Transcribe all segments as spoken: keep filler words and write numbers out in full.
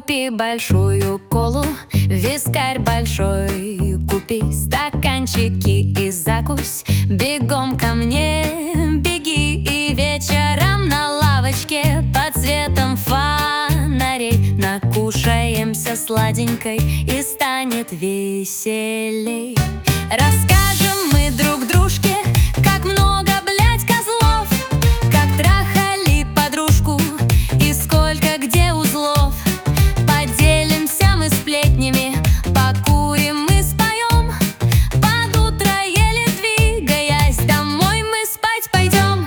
Купи большую колу, вискарь большой купи, стаканчики и закусь. Бегом ко мне беги, и вечером на лавочке под светом фонарей накушаемся сладенькой, и станет веселей. Расскажем мы друг дружке, как много, блядь, козлов, как трахали подружку и сколько где узлов. Поделимся мы сплетнями, покурим мы, споем. Под утро еле двигаясь, домой мы спать пойдем.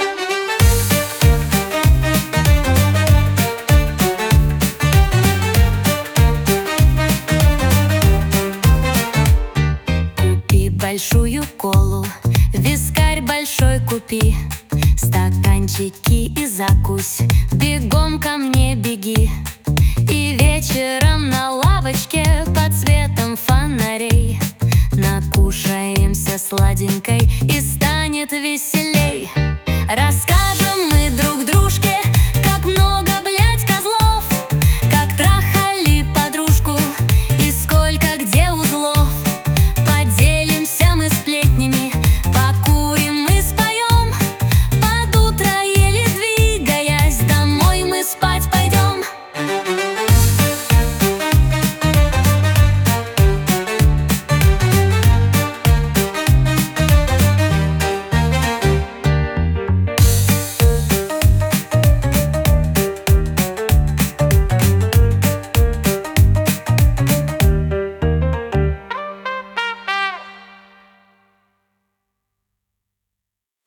Купи большую колу, вискарь большой купи, стаканчики и закусь. Бегом ко мне беги, и вечером на лавочке под светом фонарей накушаемся сладенькой, и станет веселей.